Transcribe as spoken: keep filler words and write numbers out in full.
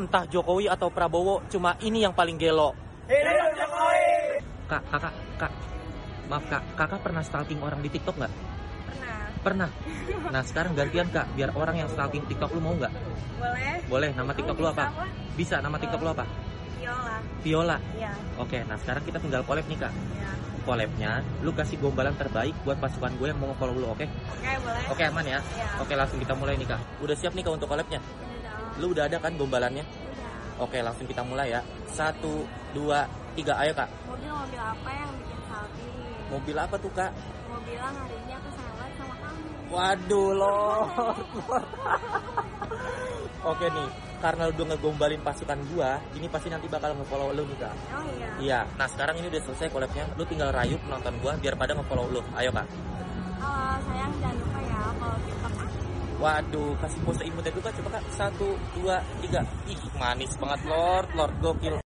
Entah Jokowi atau Prabowo, cuma ini yang paling gelo. Hidup Jokowi! Kak, kakak, kak. Maaf kak, kakak pernah stalking orang di TikTok nggak? Pernah. Pernah. Nah sekarang gantian kak, biar orang yang stalking TikTok lu mau nggak? Boleh. Boleh. Nama TikTok lu bisa apa? apa? Bisa. Nama TikTok lu apa? Viola. Viola. Iya. Oke, nah sekarang kita tinggal collab nih kak. Iya. Collabnya, lu kasih gombalan terbaik buat pasukan gue yang mau follow lu, oke? Oke, boleh. Oke aman ya? Iya. Oke langsung kita mulai nih kak. Udah siap nih kak untuk collabnya? Udah. Lu udah ada kan gombalannya? Udah. Oke langsung kita mulai ya. Satu, dua, tiga, ayo kak. Mobil-mobil apa yang bikin salty? Mobil apa tuh kak? Mau bilang hari ini aku sayang banget sama kamu. Waduh Lord. Oke nih, karena lu udah ngegombalin pasukan gua, ini pasti nanti bakal nge-follow lu nih kak. Oh iya. Iya, nah sekarang ini udah selesai collabnya. Lu tinggal rayu penonton gua biar pada nge-follow lu. Ayo kak. Halo, sayang jangan lupa ya kalau TikTok aku. Waduh, kasih pose imutnya dulu kak. Coba kak, satu, dua, tiga. Ih, manis banget Lord, Lord gokil.